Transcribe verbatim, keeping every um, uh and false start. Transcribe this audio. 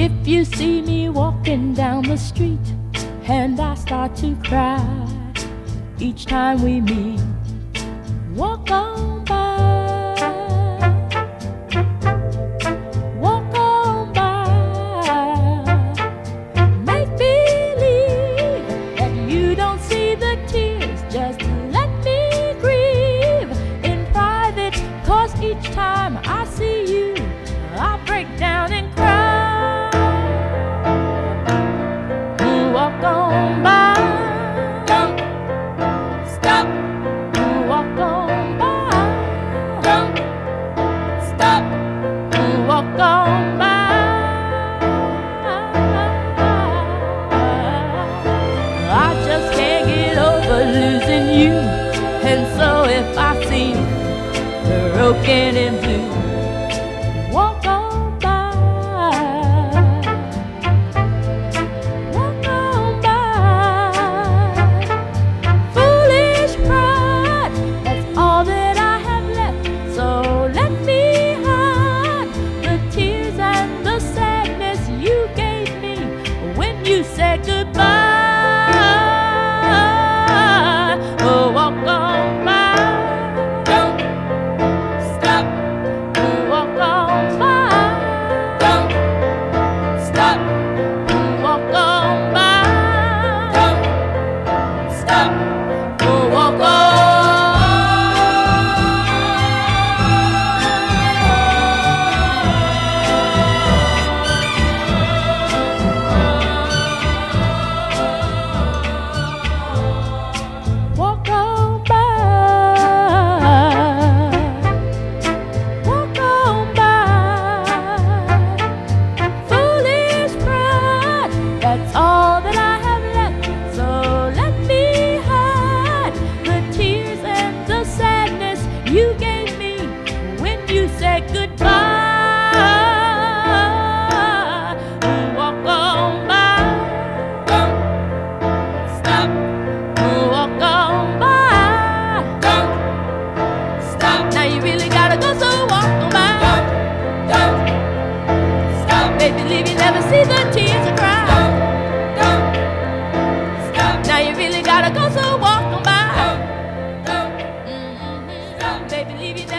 If you see me walking down the street and I start to cry each time we meet, walk on by, walk on by. Make believe that you don't see the tears, just let me grieve in private, 'cause each time I see you I break down and cry. Walk on by, Don't stop, walk on by, don't stop, walk on by. I just can't get over losing you, and so if I seem broken and blue, walk on by, walk on by. Foolish pride, that's all that I have left, so let me hide the tears and the sadness you gave me when you said goodbye. Oh, walk on by, don't stop, walk on by, don't stop, walk on by, don't stop. oh, walk on. Walk on by, walk on by. Foolish pride, that's all that I have left, so let me hide the tears and the sadness you gave me when you said goodbye. Walk on by, Don't stop, walk on by. don't stop, Now you really gotta go, so walk on by. don't, don't stop, Baby, leave you never see the tears I cry. don't, don't stop, Now you really gotta go, so walk on by. don't, don't Mhm. stop. Baby, leave you